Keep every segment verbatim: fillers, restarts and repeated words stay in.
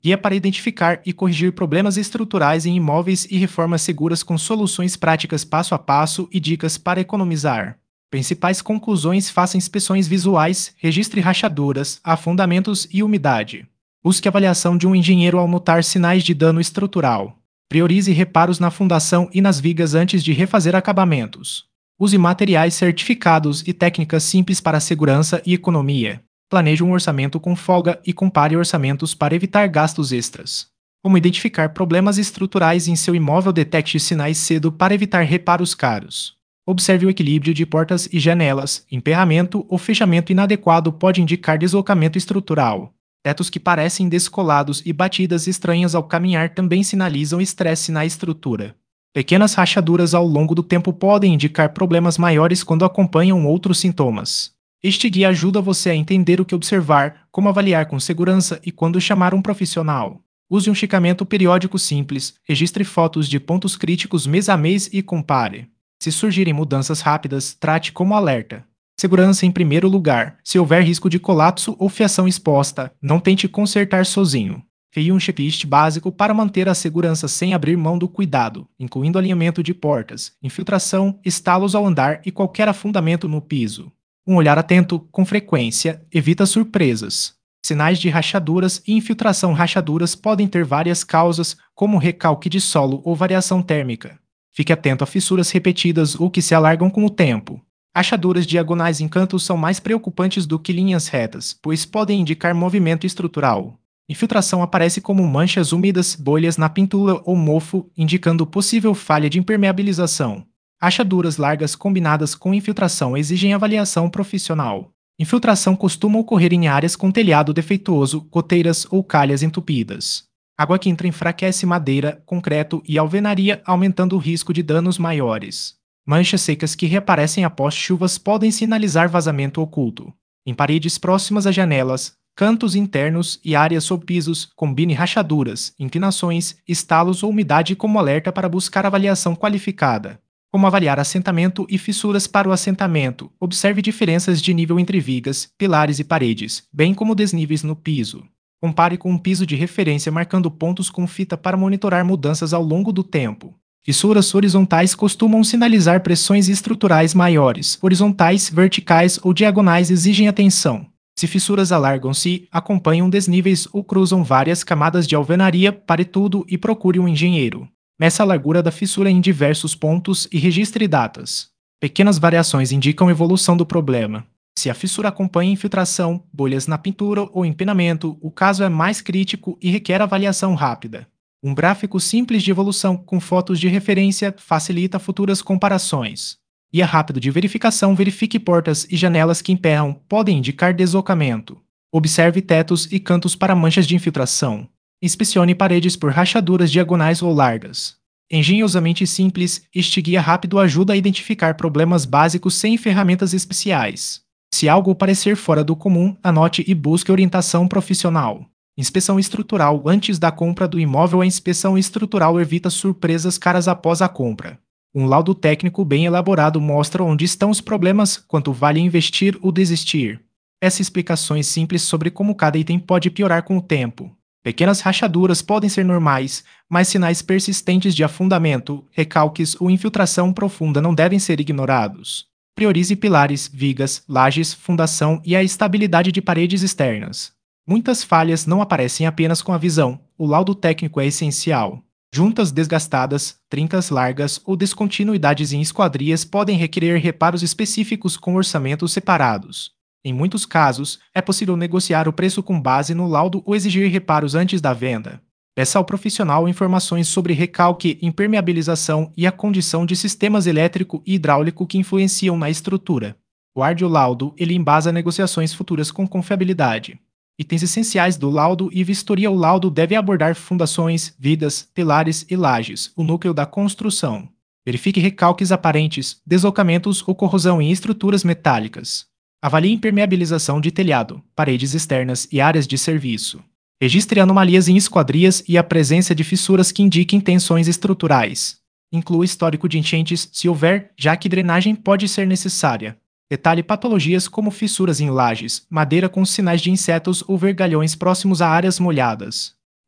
Guia para identificar e corrigir problemas estruturais em imóveis e reformas seguras com soluções práticas passo a passo e dicas para economizar. Principais conclusões: faça inspeções visuais, registre rachaduras, afundamentos e umidade. Busque avaliação de um engenheiro ao notar sinais de dano estrutural. Priorize reparos na fundação e nas vigas antes de refazer acabamentos. Use materiais certificados e técnicas simples para segurança e economia. Planeje um orçamento com folga e compare orçamentos para evitar gastos extras. Como identificar problemas estruturais em seu imóvel? Detecte sinais cedo para evitar reparos caros. Observe o equilíbrio de portas e janelas. Emperramento ou fechamento inadequado pode indicar deslocamento estrutural. Tetos que parecem descolados e batidas estranhas ao caminhar também sinalizam estresse na estrutura. Pequenas rachaduras ao longo do tempo podem indicar problemas maiores quando acompanham outros sintomas. Este guia ajuda você a entender o que observar, como avaliar com segurança e quando chamar um profissional. Use um checamento periódico simples, registre fotos de pontos críticos mês a mês e compare. Se surgirem mudanças rápidas, trate como alerta. Segurança em primeiro lugar. Se houver risco de colapso ou fiação exposta, não tente consertar sozinho. Crie um checklist básico para manter a segurança sem abrir mão do cuidado, incluindo alinhamento de portas, infiltração, estalos ao andar e qualquer afundamento no piso. Um olhar atento, com frequência, evita surpresas. Sinais de rachaduras e infiltração. Rachaduras podem ter várias causas, como recalque de solo ou variação térmica. Fique atento a fissuras repetidas ou que se alargam com o tempo. Rachaduras diagonais em cantos são mais preocupantes do que linhas retas, pois podem indicar movimento estrutural. Infiltração aparece como manchas úmidas, bolhas na pintura ou mofo, indicando possível falha de impermeabilização. Rachaduras largas combinadas com infiltração exigem avaliação profissional. Infiltração costuma ocorrer em áreas com telhado defeituoso, goteiras ou calhas entupidas. Água que entra enfraquece madeira, concreto e alvenaria, aumentando o risco de danos maiores. Manchas secas que reaparecem após chuvas podem sinalizar vazamento oculto. Em paredes próximas a janelas, cantos internos e áreas sob pisos, combine rachaduras, inclinações, estalos ou umidade como alerta para buscar avaliação qualificada. Como avaliar assentamento e fissuras para o assentamento? Observe diferenças de nível entre vigas, pilares e paredes, bem como desníveis no piso. Compare com um piso de referência marcando pontos com fita para monitorar mudanças ao longo do tempo. Fissuras horizontais costumam sinalizar pressões estruturais maiores. Horizontais, verticais ou diagonais exigem atenção. Se fissuras alargam-se, acompanham desníveis ou cruzam várias camadas de alvenaria, pare tudo e procure um engenheiro. Meça a largura da fissura em diversos pontos e registre datas. Pequenas variações indicam evolução do problema. Se a fissura acompanha infiltração, bolhas na pintura ou empenamento, o caso é mais crítico e requer avaliação rápida. Um gráfico simples de evolução com fotos de referência facilita futuras comparações. Guia rápido de verificação. Verifique portas e janelas que emperram, podem indicar deslocamento. Observe tetos e cantos para manchas de infiltração. Inspecione paredes por rachaduras diagonais ou largas. Engenhosamente simples, este guia rápido ajuda a identificar problemas básicos sem ferramentas especiais. Se algo parecer fora do comum, anote e busque orientação profissional. Inspeção estrutural. Antes da compra do imóvel, a inspeção estrutural evita surpresas caras após a compra. Um laudo técnico bem elaborado mostra onde estão os problemas, quanto vale investir ou desistir. Peça explicações simples sobre como cada item pode piorar com o tempo. Pequenas rachaduras podem ser normais, mas sinais persistentes de afundamento, recalques ou infiltração profunda não devem ser ignorados. Priorize pilares, vigas, lajes, fundação e a estabilidade de paredes externas. Muitas falhas não aparecem apenas com a visão, o laudo técnico é essencial. Juntas desgastadas, trincas largas ou descontinuidades em esquadrias podem requerer reparos específicos com orçamentos separados. Em muitos casos, é possível negociar o preço com base no laudo ou exigir reparos antes da venda. Peça ao profissional informações sobre recalque, impermeabilização e a condição de sistemas elétrico e hidráulico que influenciam na estrutura. Guarde o laudo, ele embasa negociações futuras com confiabilidade. Itens essenciais do laudo e vistoria. O laudo deve abordar fundações, vidas, pilares e lajes, o núcleo da construção. Verifique recalques aparentes, deslocamentos ou corrosão em estruturas metálicas. Avalie impermeabilização de telhado, paredes externas e áreas de serviço. Registre anomalias em esquadrias e a presença de fissuras que indiquem tensões estruturais. Inclua histórico de enchentes, se houver, já que drenagem pode ser necessária. Detalhe patologias como fissuras em lajes, madeira com sinais de insetos ou vergalhões próximos a áreas molhadas.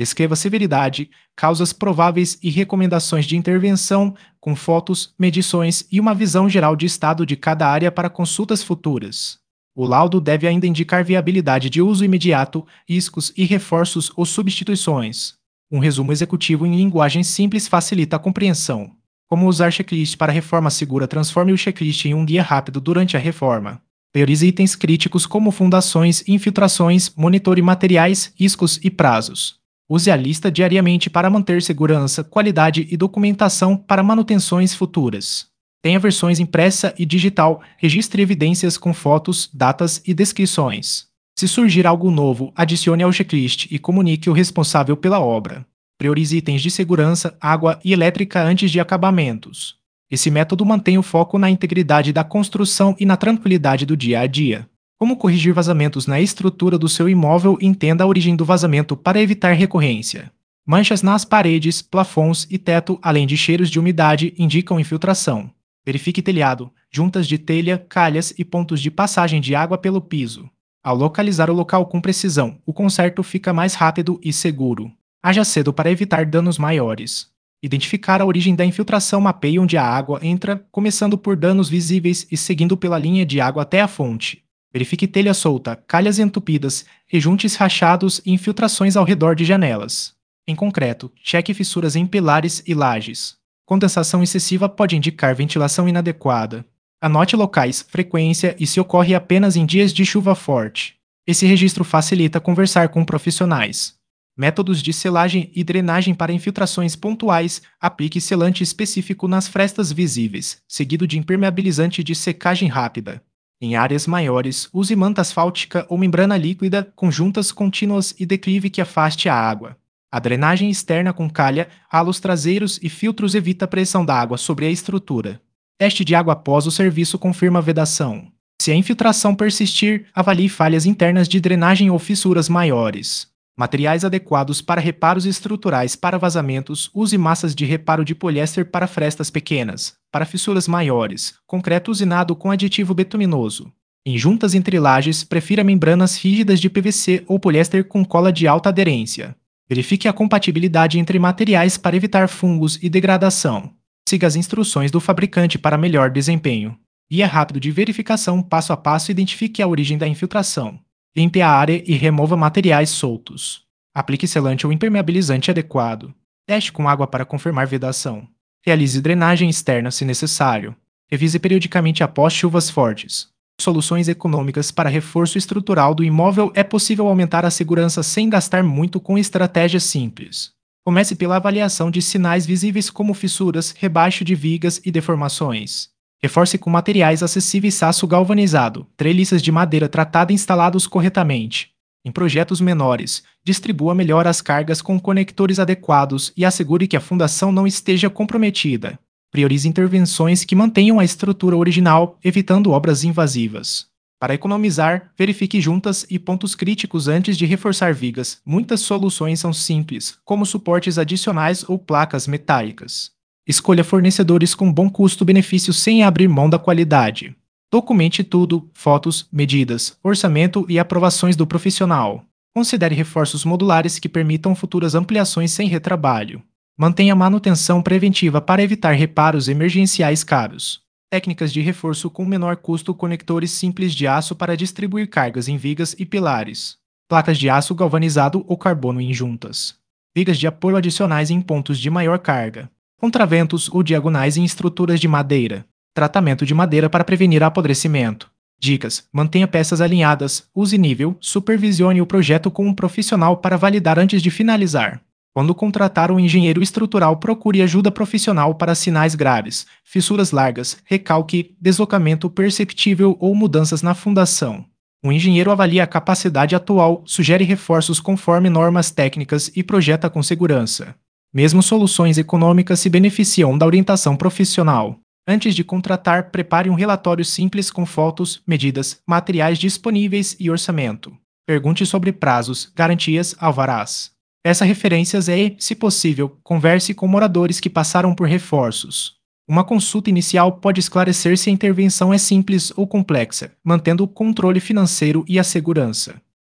Descreva a severidade, causas prováveis e recomendações de intervenção, com fotos, medições e uma visão geral de estado de cada área para consultas futuras. O laudo deve ainda indicar viabilidade de uso imediato, riscos e reforços ou substituições. Um resumo executivo em linguagem simples facilita a compreensão. Como usar checklist para reforma segura? Transforme o checklist em um guia rápido durante a reforma. Priorize itens críticos como fundações, infiltrações, monitore materiais, riscos e prazos. Use a lista diariamente para manter segurança, qualidade e documentação para manutenções futuras. Tenha versões impressa e digital, registre evidências com fotos, datas e descrições. Se surgir algo novo, adicione ao checklist e comunique o responsável pela obra. Priorize itens de segurança, água e elétrica antes de acabamentos. Esse método mantém o foco na integridade da construção e na tranquilidade do dia a dia. Como corrigir vazamentos na estrutura do seu imóvel? Entenda a origem do vazamento para evitar recorrência. Manchas nas paredes, plafons e teto, além de cheiros de umidade, indicam infiltração. Verifique telhado, juntas de telha, calhas e pontos de passagem de água pelo piso. Ao localizar o local com precisão, o conserto fica mais rápido e seguro. Haja cedo para evitar danos maiores. Identificar a origem da infiltração. Mapeie onde a água entra, começando por danos visíveis e seguindo pela linha de água até a fonte. Verifique telha solta, calhas entupidas, rejuntes rachados e infiltrações ao redor de janelas. Em concreto, cheque fissuras em pilares e lajes. Condensação excessiva pode indicar ventilação inadequada. Anote locais, frequência e se ocorre apenas em dias de chuva forte. Esse registro facilita conversar com profissionais. Métodos de selagem e drenagem para infiltrações pontuais. Aplique selante específico nas frestas visíveis, seguido de impermeabilizante de secagem rápida. Em áreas maiores, use manta asfáltica ou membrana líquida com juntas contínuas e declive que afaste a água. A drenagem externa com calha, ralos traseiros e filtros evita a pressão da água sobre a estrutura. Teste de água após o serviço confirma a vedação. Se a infiltração persistir, avalie falhas internas de drenagem ou fissuras maiores. Materiais adequados para reparos estruturais. Para vazamentos, use massas de reparo de poliéster para frestas pequenas. Para fissuras maiores, concreto usinado com aditivo betuminoso. Em juntas entre lajes, prefira membranas rígidas de P V C ou poliéster com cola de alta aderência. Verifique a compatibilidade entre materiais para evitar fungos e degradação. Siga as instruções do fabricante para melhor desempenho. Guia rápido de verificação. Passo a passo, identifique a origem da infiltração. Limpe a área e remova materiais soltos. Aplique selante ou impermeabilizante adequado. Teste com água para confirmar vedação. Realize drenagem externa se necessário. Revise periodicamente após chuvas fortes. Soluções econômicas para reforço estrutural do imóvel. É possível aumentar a segurança sem gastar muito com estratégias simples. Comece pela avaliação de sinais visíveis como fissuras, rebaixo de vigas e deformações. Reforce com materiais acessíveis. Aço galvanizado, treliças de madeira tratada instalados corretamente. Em projetos menores, distribua melhor as cargas com conectores adequados e assegure que a fundação não esteja comprometida. Priorize intervenções que mantenham a estrutura original, evitando obras invasivas. Para economizar, verifique juntas e pontos críticos antes de reforçar vigas. Muitas soluções são simples, como suportes adicionais ou placas metálicas. Escolha fornecedores com bom custo-benefício sem abrir mão da qualidade. Documente tudo: fotos, medidas, orçamento e aprovações do profissional. Considere reforços modulares que permitam futuras ampliações sem retrabalho. Mantenha manutenção preventiva para evitar reparos emergenciais caros. Técnicas de reforço com menor custo. Conectores simples de aço para distribuir cargas em vigas e pilares. Placas de aço galvanizado ou carbono em juntas. Vigas de apoio adicionais em pontos de maior carga. Contraventos ou diagonais em estruturas de madeira. Tratamento de madeira para prevenir apodrecimento. Dicas: mantenha peças alinhadas, use nível, supervisione o projeto com um profissional para validar antes de finalizar. Quando contratar um engenheiro estrutural, procure ajuda profissional para sinais graves, fissuras largas, recalque, deslocamento perceptível ou mudanças na fundação. Um engenheiro avalia a capacidade atual, sugere reforços conforme normas técnicas e projeta com segurança. Mesmo soluções econômicas se beneficiam da orientação profissional. Antes de contratar, prepare um relatório simples com fotos, medidas, materiais disponíveis e orçamento. Pergunte sobre prazos, garantias, alvarás. Peça referências e, se possível, converse com moradores que passaram por reforços. Uma consulta inicial pode esclarecer se a intervenção é simples ou complexa, mantendo o controle financeiro e a segurança.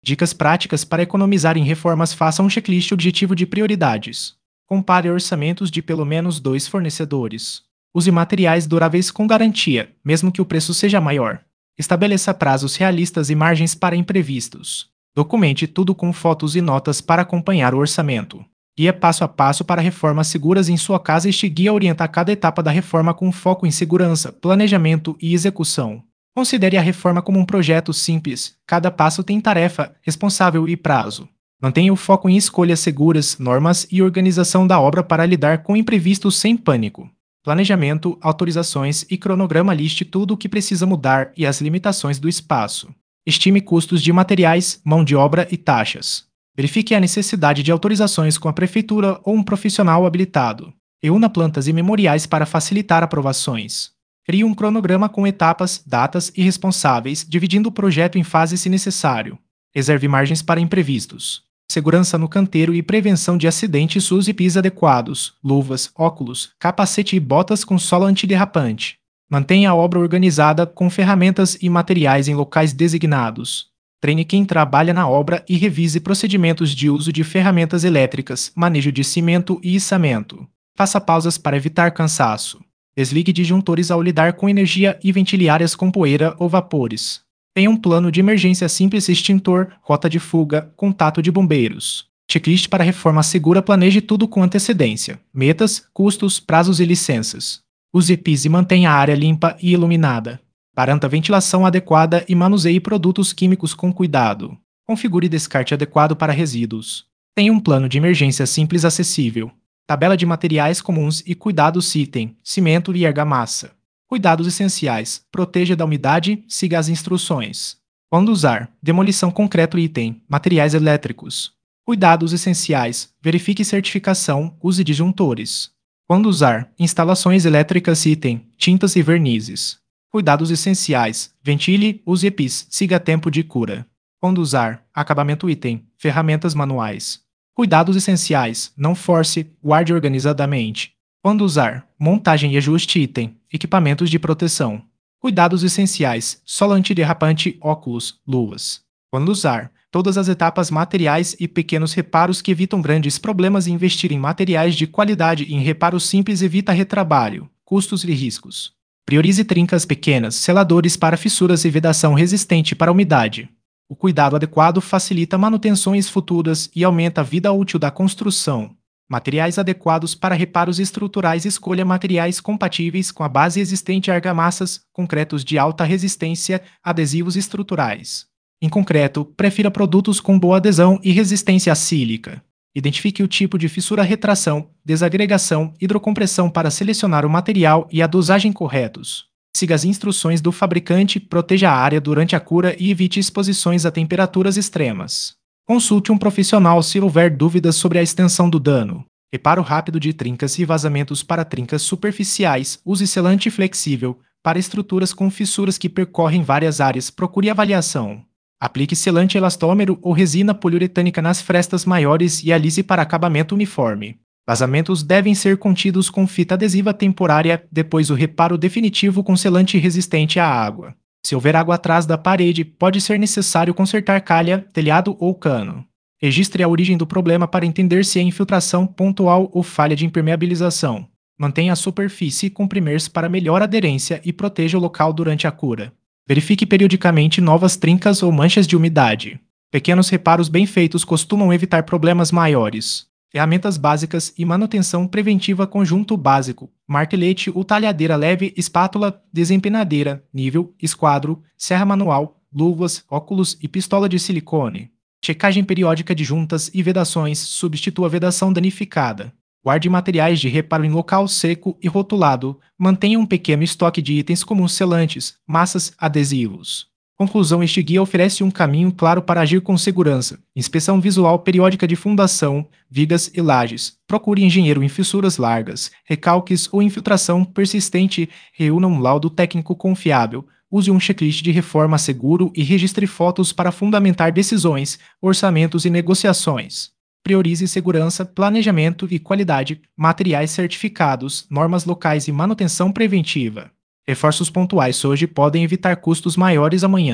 Dicas práticas para economizar em reformas: faça um checklist objetivo de prioridades. Compare orçamentos de pelo menos dois fornecedores. Use materiais duráveis com garantia, mesmo que o preço seja maior. Estabeleça prazos realistas e margens para imprevistos. Documente tudo com fotos e notas para acompanhar o orçamento. Guia passo a passo para reformas seguras em sua casa. Este guia orienta cada etapa da reforma com foco em segurança, planejamento e execução. Considere a reforma como um projeto simples. Cada passo tem tarefa, responsável e prazo. Mantenha o foco em escolhas seguras, normas e organização da obra para lidar com imprevistos sem pânico. Planejamento, autorizações e cronograma. Liste tudo o que precisa mudar e as limitações do espaço. Estime custos de materiais, mão de obra e taxas. Verifique a necessidade de autorizações com a prefeitura ou um profissional habilitado. Reúna plantas e memoriais para facilitar aprovações. Crie um cronograma com etapas, datas e responsáveis, dividindo o projeto em fases se necessário. Reserve margens para imprevistos. Segurança no canteiro e prevenção de acidentes. Use E P Is adequados, luvas, óculos, capacete e botas com sola antiderrapante. Mantenha a obra organizada com ferramentas e materiais em locais designados. Treine quem trabalha na obra e revise procedimentos de uso de ferramentas elétricas, manejo de cimento e içamento. Faça pausas para evitar cansaço. Desligue disjuntores ao lidar com energia e ventile áreas com poeira ou vapores. Tenha um plano de emergência simples: extintor, rota de fuga, contato de bombeiros. Checklist para reforma segura. Planeje tudo com antecedência. Metas, custos, prazos e licenças. Use E P Is e mantenha a área limpa e iluminada. Garanta ventilação adequada e manuseie produtos químicos com cuidado. Configure descarte adequado para resíduos. Tenha um plano de emergência simples acessível. Tabela de materiais comuns e cuidados. Item: cimento e argamassa. Cuidados essenciais: proteja da umidade, siga as instruções. Quando usar: demolição, concreto. Item: materiais elétricos. Cuidados essenciais: verifique certificação, use disjuntores. Quando usar: instalações elétricas. Item: tintas e vernizes. Cuidados essenciais: ventile, use E P Is, siga tempo de cura. Quando usar: acabamento. Item: ferramentas manuais. Cuidados essenciais: não force, guarde organizadamente. Quando usar: montagem e ajuste. Item: equipamentos de proteção. Cuidados essenciais: sola antiderrapante, óculos, luvas. Quando usar: todas as etapas, materiais e pequenos reparos que evitam grandes problemas. Investir em materiais de qualidade e em reparos simples evita retrabalho, custos e riscos. Priorize trincas pequenas, seladores para fissuras e vedação resistente para umidade. O cuidado adequado facilita manutenções futuras e aumenta a vida útil da construção. Materiais adequados para reparos estruturais. Escolha materiais compatíveis com a base existente: argamassas, concretos de alta resistência, adesivos estruturais. Em concreto, prefira produtos com boa adesão e resistência acílica. Identifique o tipo de fissura: retração, desagregação, hidrocompressão para selecionar o material e a dosagem corretos. Siga as instruções do fabricante, proteja a área durante a cura e evite exposições a temperaturas extremas. Consulte um profissional se houver dúvidas sobre a extensão do dano. Reparo rápido de trincas e vazamentos para trincas superficiais. Use selante flexível para estruturas com fissuras que percorrem várias áreas. Procure avaliação. Aplique selante elastômero ou resina poliuretânica nas frestas maiores e alise para acabamento uniforme. Vazamentos devem ser contidos com fita adesiva temporária, depois o reparo definitivo com selante resistente à água. Se houver água atrás da parede, pode ser necessário consertar calha, telhado ou cano. Registre a origem do problema para entender se é infiltração pontual ou falha de impermeabilização. Mantenha a superfície com primers para melhor aderência e proteja o local durante a cura. Verifique periodicamente novas trincas ou manchas de umidade. Pequenos reparos bem feitos costumam evitar problemas maiores. Ferramentas básicas e manutenção preventiva: conjunto básico, martelete ou talhadeira leve, espátula, desempenadeira, nível, esquadro, serra manual, luvas, óculos e pistola de silicone. Checagem periódica de juntas e vedações: substitua a vedação danificada. Guarde materiais de reparo em local seco e rotulado. Mantenha um pequeno estoque de itens como selantes, massas, adesivos. Conclusão: este guia oferece um caminho claro para agir com segurança. Inspeção visual periódica de fundação, vigas e lajes. Procure engenheiro em fissuras largas, recalques ou infiltração persistente. Reúna um laudo técnico confiável. Use um checklist de reforma seguro e registre fotos para fundamentar decisões, orçamentos e negociações. Priorize segurança, planejamento e qualidade, materiais certificados, normas locais e manutenção preventiva. Reforços pontuais hoje podem evitar custos maiores amanhã.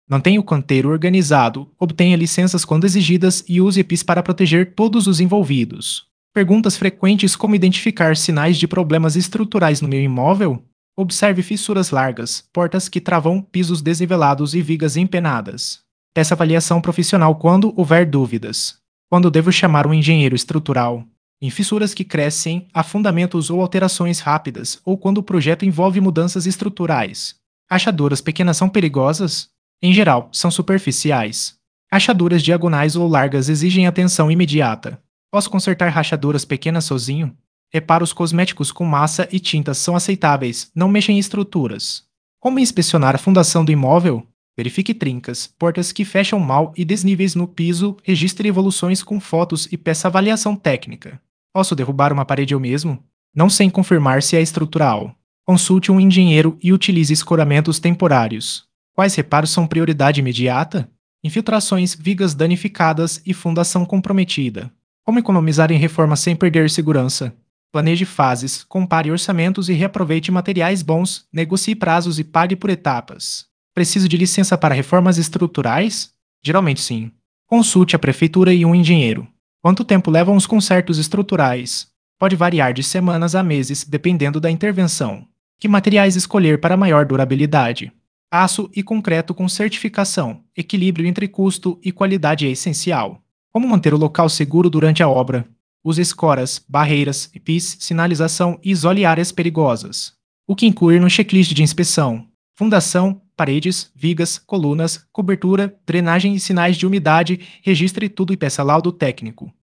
Mantenha o canteiro organizado, obtenha licenças quando exigidas e use E P Is para proteger todos os envolvidos. Perguntas frequentes como identificar sinais de problemas estruturais no meu imóvel? Observe fissuras largas, portas que travam, pisos desnivelados e vigas empenadas. Peça avaliação profissional quando houver dúvidas. Quando devo chamar um engenheiro estrutural? Em fissuras que crescem, afundamentos ou alterações rápidas, ou quando o projeto envolve mudanças estruturais. Achaduras pequenas são perigosas? Em geral, são superficiais. Achaduras diagonais ou largas exigem atenção imediata. Posso consertar rachaduras pequenas sozinho? Reparos cosméticos com massa e tintas são aceitáveis, não mexem em estruturas. Como inspecionar a fundação do imóvel? Verifique trincas, portas que fecham mal e desníveis no piso, registre evoluções com fotos e peça avaliação técnica. Posso derrubar uma parede eu mesmo? Não sem confirmar se é estrutural. Consulte um engenheiro e utilize escoramentos temporários. Quais reparos são prioridade imediata? Infiltrações, vigas danificadas e fundação comprometida. Como economizar em reforma sem perder segurança? Planeje fases, compare orçamentos e reaproveite materiais bons, negocie prazos e pague por etapas. Preciso de licença para reformas estruturais? Geralmente sim. Consulte a prefeitura e um engenheiro. Quanto tempo levam os consertos estruturais? Pode variar de semanas a meses, dependendo da intervenção. Que materiais escolher para maior durabilidade? Aço e concreto com certificação. Equilíbrio entre custo e qualidade é essencial. Como manter o local seguro durante a obra? Use escoras, barreiras, E P Is, sinalização e isole áreas perigosas. O que incluir no checklist de inspeção? Fundação, paredes, vigas, colunas, cobertura, drenagem e sinais de umidade. Registre tudo e peça laudo técnico.